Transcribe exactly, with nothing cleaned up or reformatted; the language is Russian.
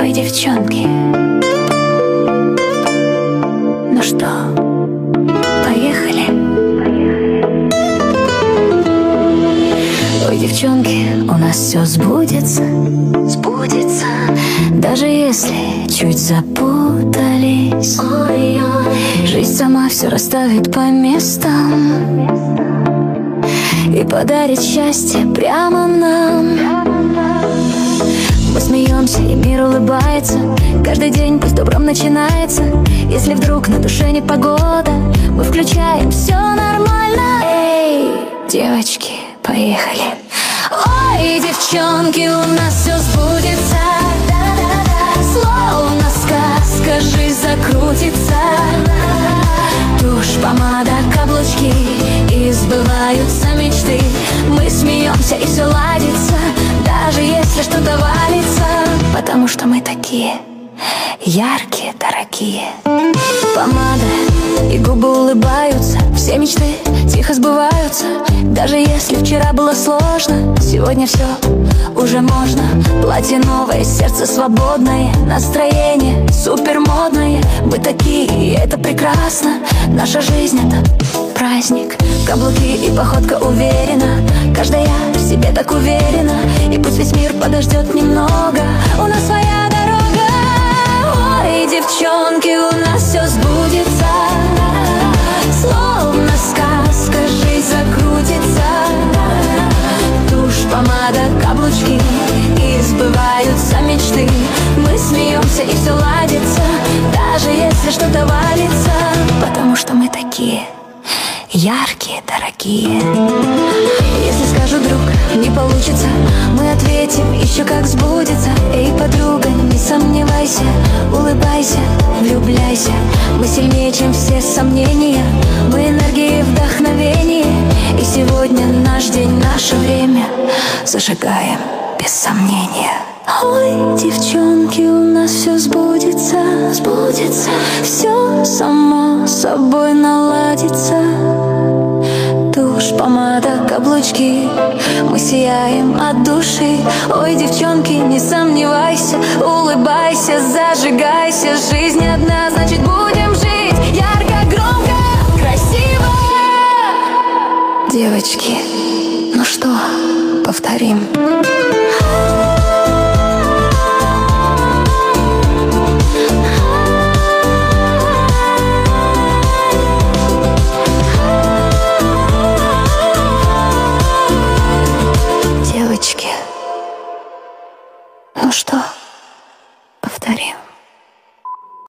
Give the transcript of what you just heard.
Ой, девчонки, ну что, поехали? Ой, девчонки, у нас все сбудется, сбудется, даже если чуть запутались. Ой-ой. Жизнь сама все расставит по местам и подарит счастье прямо нам. Мы смеемся, и мир улыбается. Каждый день пусть добром начинается. Если вдруг на душе непогода, мы включаем все нормально. Эй, девочки, поехали. Ой, девчонки, у нас все сбудется. Словно сказка, жизнь закрутится. Тушь, помада, каблучки, и сбываются мечты. Мы смеемся, и все ладится, даже если что-то валится. Потому что мы такие яркие, дорогие. Помада и губы улыбаются, все мечты тихо сбываются. Даже если вчера было сложно, сегодня все уже можно. Платье новое, сердце свободное, настроение супер модное. Мы такие, и это прекрасно. Наша жизнь — это праздник. Каблуки и походка уверена, каждая в себе так уверена. И пусть весь мир подождет немного, у нас своя дорога. Ой, девчонки, у нас все сбудется. Словно сказка, жизнь закрутится. Тушь, помада, каблучки, и сбываются мечты. Мы смеемся, и все ладится, даже если что-то валится. Потому что мы такие яркие, дорогие. Если скажу, друг, не получится, мы ответим еще как сбудется. Эй, подруга, не сомневайся, улыбайся, влюбляйся. Мы сильнее, чем все сомнения, мы энергия и вдохновение. И сегодня наш день, наше время зажигаем без сомнения. Ой, девчонки, у нас все сбудется, сбудется. Все само собой наладится. Тушь, помада, каблучки, мы сияем от души. Ой, девчонки, не сомневайся, улыбайся, зажигайся. Жизнь одна, значит будем жить ярко, громко, красиво. Девочки, ну что, повторим. Ну что, повторим.